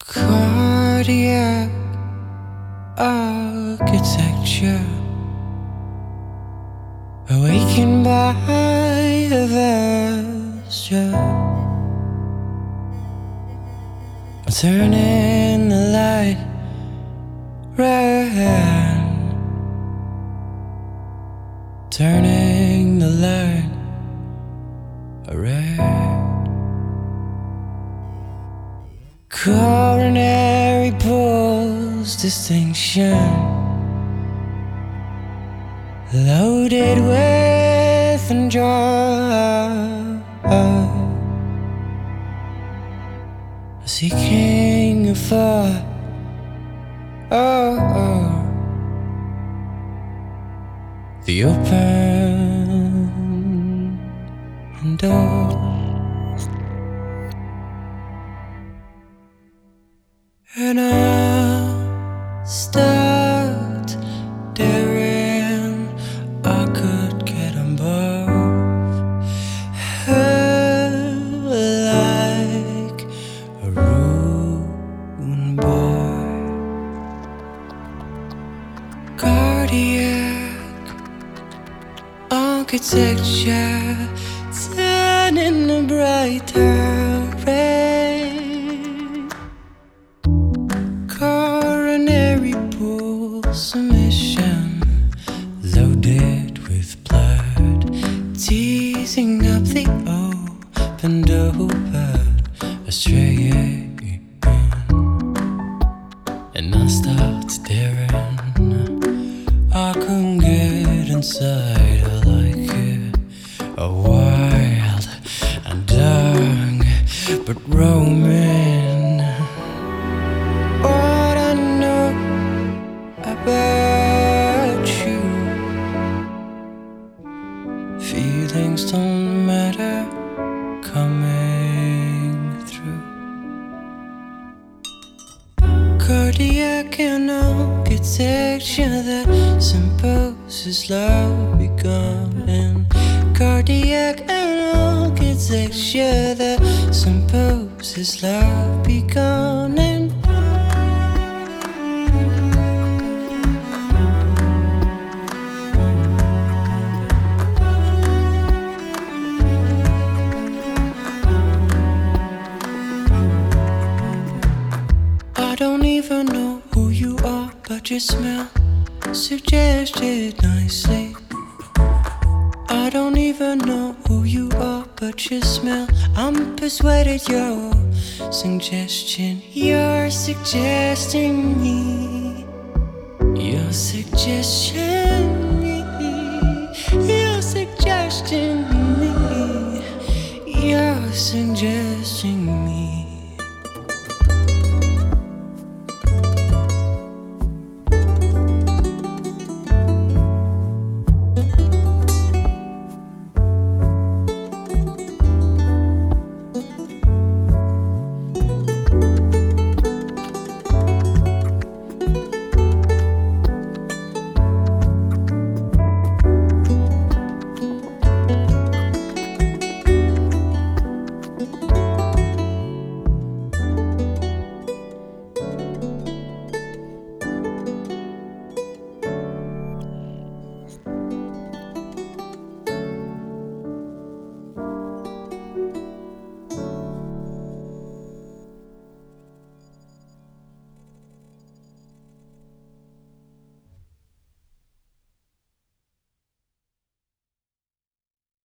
Cardiac architecture, awakened by a vesture, turning the light red, turning the light red. Coronary pulse distinction, loaded with enjoy, seeking for the open door. And I start daring I could get on both her like a rude boy. Cardiac architecture, turning a brighter ray. Coronary pulse emission, loaded with blood, teasing up the open door, astray. And I start staring, I couldn't get inside. I like it, a wild and dark, but roaming. What I know about you, feelings don't matter coming through. Cardiac and architecture that symposies love begun. Cardiac and architecture that symposies love begun. I don't even know who you are, but your smell suggested nicely. I don't even know who you are, but your smell, I'm persuaded your suggestion. You're suggesting me. You're suggesting me. You're suggesting me. You're suggesting me.